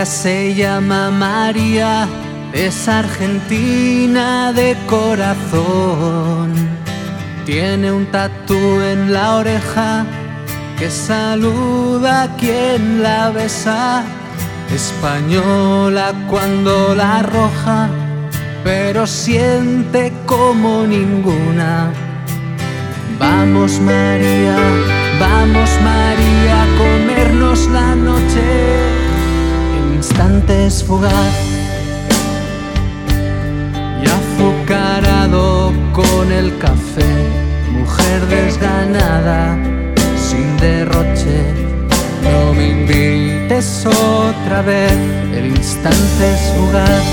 Ella se llama María, es argentina de corazón. Tiene un tatú en la oreja que saluda a quien la besa. Española cuando la arroja, pero siente como ninguna. Vamos María, a comernos la noche en instantes fugaz y azucarado con el café. Mujer desganada, sin derroche, no me invites otra vez. El instante es fugaz,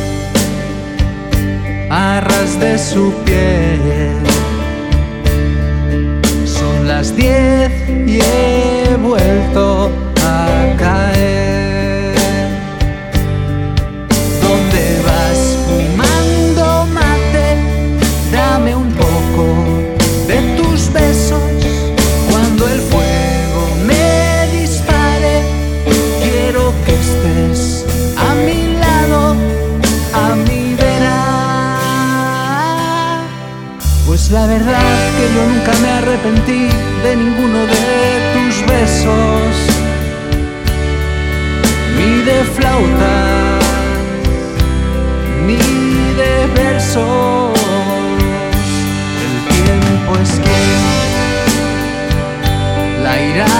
a ras de su piel. Son las 10 y he vuelto a caer. ¿Dónde vas fumando mate? Dame un poco de tus besos. Cuando el fuego me dispare, quiero que estés a mi lado, a mi vera. Pues la verdad que yo nunca me arrepentí de ninguno de tus besos, ni de flauta, ni de versos. El tiempo es quien la irá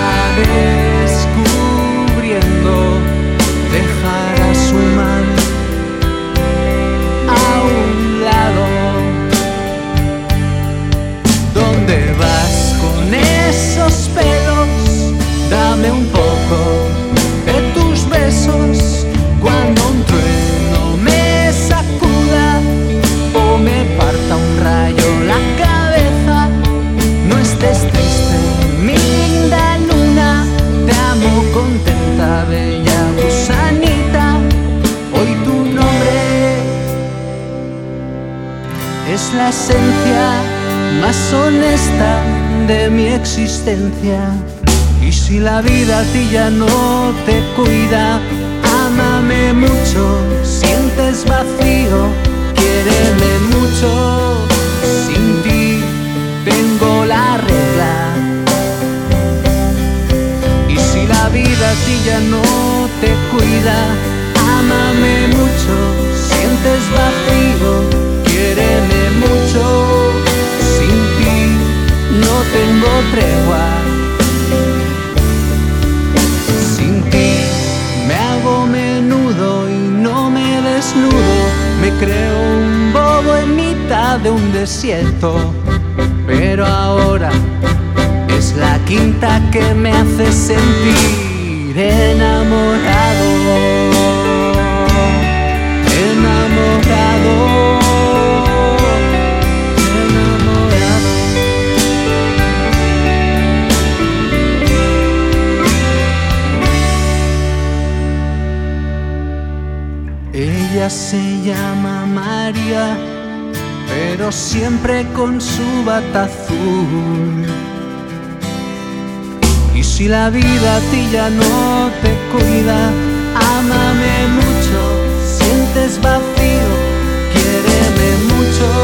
descubriendo. Dejará su man a un lado. ¿Dónde vas con esos pelos? Dame un poco de tus besos. Cuando un trueno me sacuda o me parta un rayo la cabeza, no estés triste, mi linda luna. Te amo contenta, bella gusanita. Hoy tu nombre es la esencia más honesta de mi existencia. Y si la vida a ti ya no te cuida, ámame mucho. Sientes vacío, quiéreme mucho. Sin ti tengo la regla. Y si la vida a ti ya no te cuida, ámame mucho. Sientes vacío, quiéreme mucho. Sin ti no tengo tregua. Sin ti me hago menudo y no me desnudo. Me creo un bobo en mitad de un desierto. Pero ahora es la quinta que me hace sentir enamorado. Enamorado. Ella se llama María, pero siempre con su bata azul. Y si la vida a ti ya no te cuida, ámame mucho. Sientes vacío, quiéreme mucho.